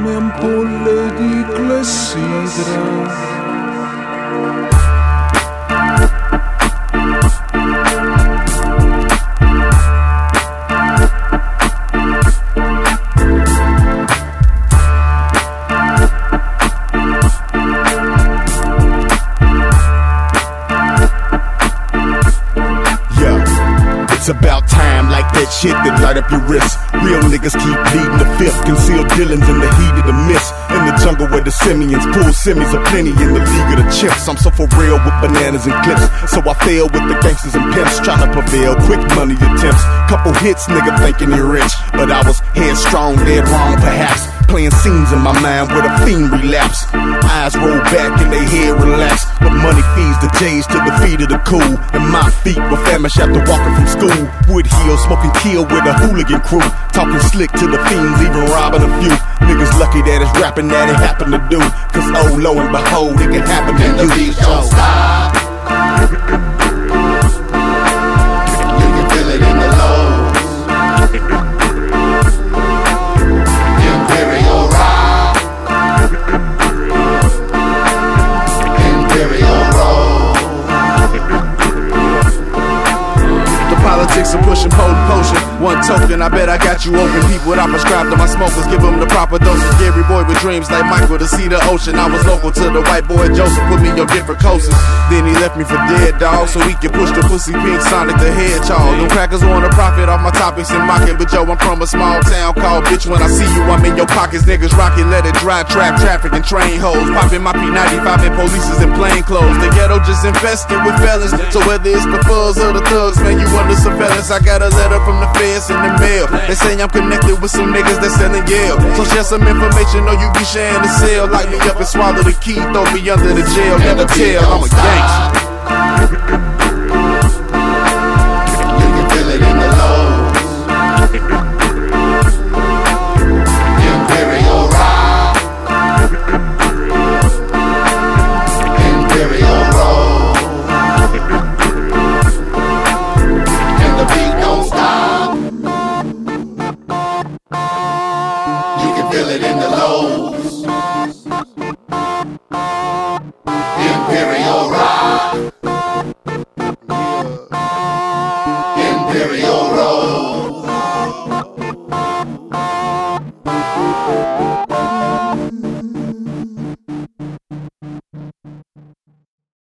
ampolle di clessidra. It's about time, like that shit that light up your wrist. Real niggas keep pleading the fifth, concealed dealings in the heat of the mist. In the jungle where the simians pull semis are plenty in the league of the chimps. I'm so for real with bananas and clips, so I fail with the gangsters and pimps trying to prevail. Quick money attempts, couple hits, nigga thinking you're rich, but I was headstrong, dead wrong perhaps. Playing scenes in my mind with a fiend relapse. Eyes roll back and they head relax, but money feeds the J's to the feet of the cool. And my feet were famished after walking from school. Wood Hill, smoking kill with a hooligan crew. Talking slick to the fiends, even robbing a few. Niggas lucky that it's rapping that it happened to do. Cause oh, lo and behold, it can happen to you. And the beat don't stop. You can feel it in the lows. Imperial rock. Imperial roll. The politics of pushing potent potion. One token, I bet I got you open. People that I prescribe to my smokers, give them the proper dose. Scary boy with dreams like Michael to see the ocean. I was local to the white boy Joseph, put me on different coasts. Then he left me for dead, dog, so he can push the pussy pink Sonic the Hedgehog. Them crackers wanna profit off my topics and mocking, but yo, I'm from a small town called bitch. When I see you, I'm in your pockets. Niggas rockin', let it dry, trap, traffic, and train hoes. Poppin' my P95 and polices in plain clothes. The ghetto just infested with felons, so whether it's the fuzz or the thugs, man, you under surveillance. I got a letter from the feds in the mail. They say I'm connected with some niggas that selling Yale. So share some information or you be sharing the cell. Lock me up and swallow the key, throw me under the jail. Never tell, I'm a gangster. You can feel it in the lows. Imperial rock. Imperial roll. And the beat don't stop. You can feel it in the lows. Imperial rock. Imperial